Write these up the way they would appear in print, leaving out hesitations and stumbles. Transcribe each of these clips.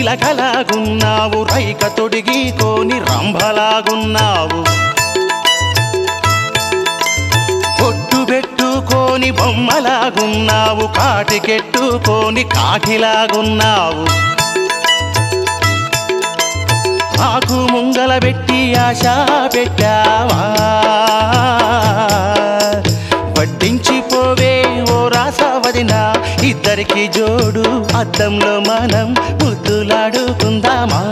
చిలకలాగున్నావు రైక తొడిగి కోని రంభలాగున్నావు పొట్టు పెట్టుకోని బొమ్మలాగున్నావు కాటికెట్టుకోని కాకిలాగున్నావు ఆకు ముంగల పెట్టి ఆశ పెట్టావా వడ్డించిపోవే ఓ రాసవదినా ఇద్దరికి జోడు అద్దంలో మనం ముద్దులాడుకుందామా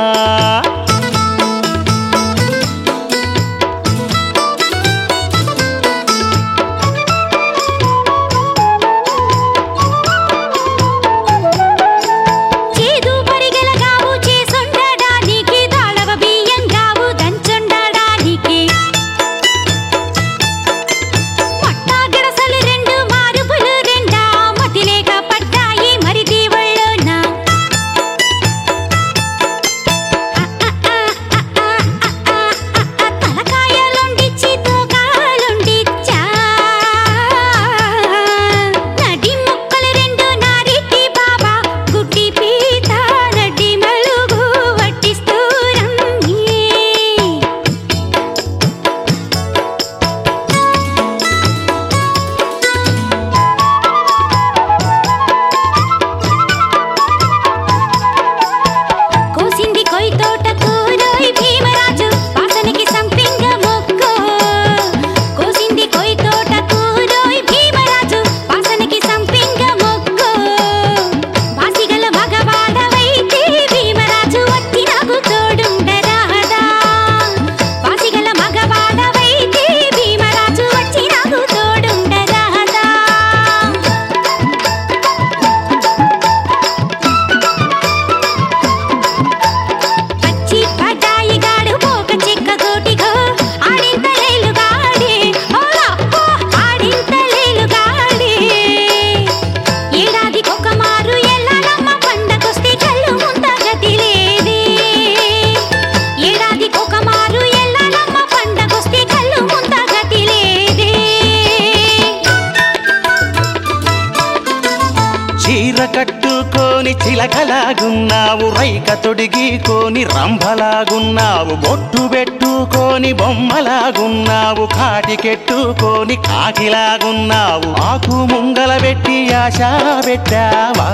చీర కట్టుకోని చిలకలాగున్నావు రైక తొడిగి కోని రంభలాగున్నావు బొట్టు పెట్టుకోని బొమ్మలాగున్నావు కాటికెట్టుకోని కాకిలాగున్నావు ఆకు ముంగల పెట్టి ఆశ పెట్టావా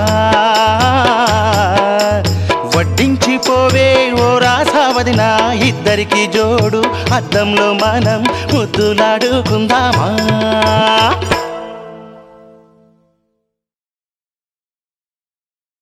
వడ్డించిపోవే ఓ రాసవదినా ఇద్దరికి జోడు అద్దంలో మనం ముద్దులాడుకుందామా